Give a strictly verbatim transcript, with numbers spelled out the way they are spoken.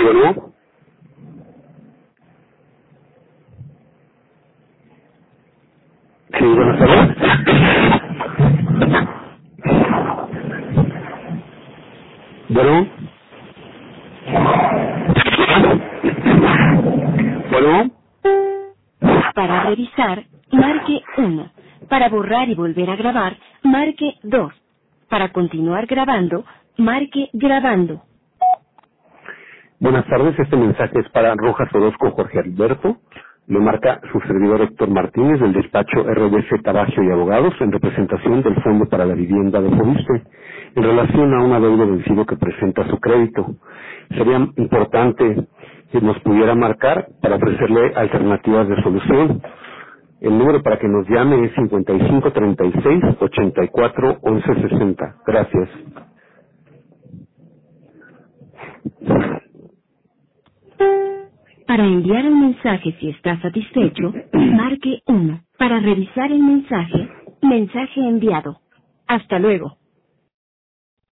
Bueno. Sí, buenas tardes. Bueno. Bueno. Para revisar, marque uno. Para borrar y volver a grabar, marque dos. Para continuar grabando, marque grabando. Buenas tardes, este mensaje es para Rojas Orozco Jorge Alberto. Lo marca su servidor Héctor Martínez del despacho R B C Tabagio y Abogados en representación del Fondo para la Vivienda de Fobiste en relación a un adeudo vencido que presenta su crédito. Sería importante que nos pudiera marcar para ofrecerle alternativas de solución. El número para que nos llame es cincuenta y cinco treinta y seis ochenta y cuatro once sesenta. Gracias. Para enviar el mensaje si está satisfecho, marque uno. Para revisar el mensaje, mensaje enviado. Hasta luego.